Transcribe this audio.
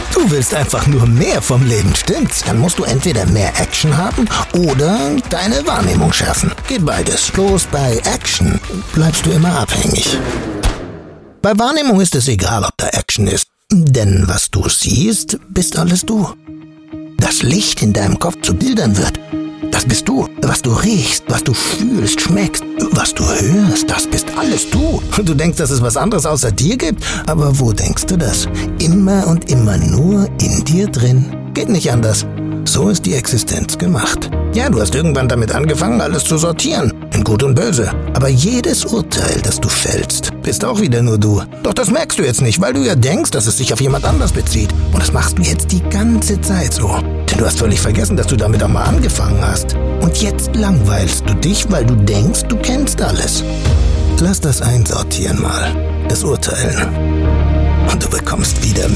Du willst einfach nur mehr vom Leben, stimmt's? Dann musst du entweder mehr Action haben oder deine Wahrnehmung schärfen. Geht beides. Bloß bei Action bleibst du immer abhängig. Bei Wahrnehmung ist es egal, ob da Action ist. Denn was du siehst, bist alles du. Das Licht in deinem Kopf zu Bildern wird, das bist du. Was du riechst, was du fühlst, schmeckst, was du hörst, das bist alles du. Du denkst, dass es was anderes außer dir gibt? Aber wo denkst du das? Immer und immer nur in dir drin. Geht nicht anders. So ist die Existenz gemacht. Ja, du hast irgendwann damit angefangen, alles zu sortieren. In Gut und Böse. Aber jedes Urteil, das du fällst, bist auch wieder nur du. Doch das merkst du jetzt nicht, weil du ja denkst, dass es sich auf jemand anders bezieht. Und das machst du jetzt die ganze Zeit so. Denn du hast völlig vergessen, dass du damit auch mal angefangen hast. Und jetzt langweilst du dich, weil du denkst, du kennst alles. Lass das einsortieren mal. Das Urteilen. Und du bekommst wieder